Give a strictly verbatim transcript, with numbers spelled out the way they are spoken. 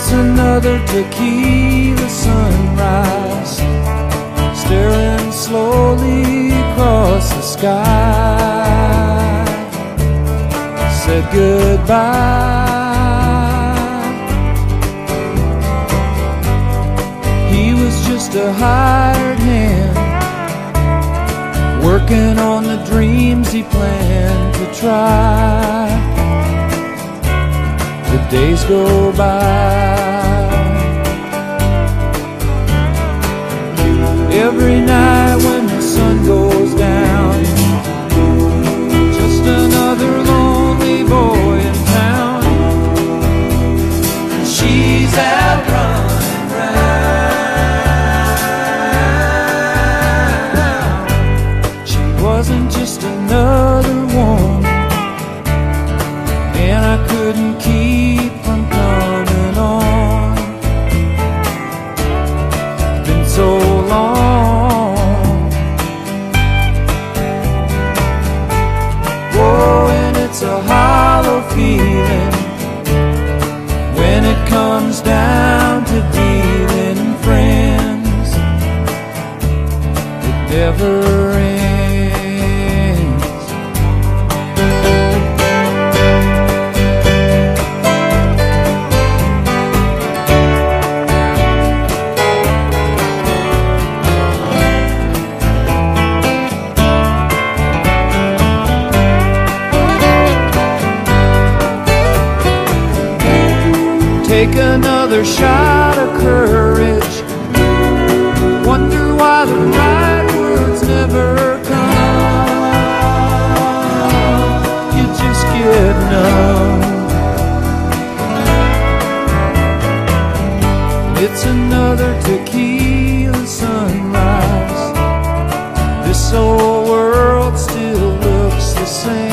It's another tequila sunrise, staring slowly across the sky. Said goodbye. He was just a hired hand, working on the dreams he planned to try. The days go by. Every night when the sun goes down, just another lonely boy in town. She's out running round. She wasn't just another woman, and I couldn't keep from coming on. It's been so long. Whoa, and it's a hollow feeling when it comes down to dealing friends. It never ends. Take another shot of courage, wonder why the right words never come. You just get numb. It's another tequila sunrise. This old world still looks the same.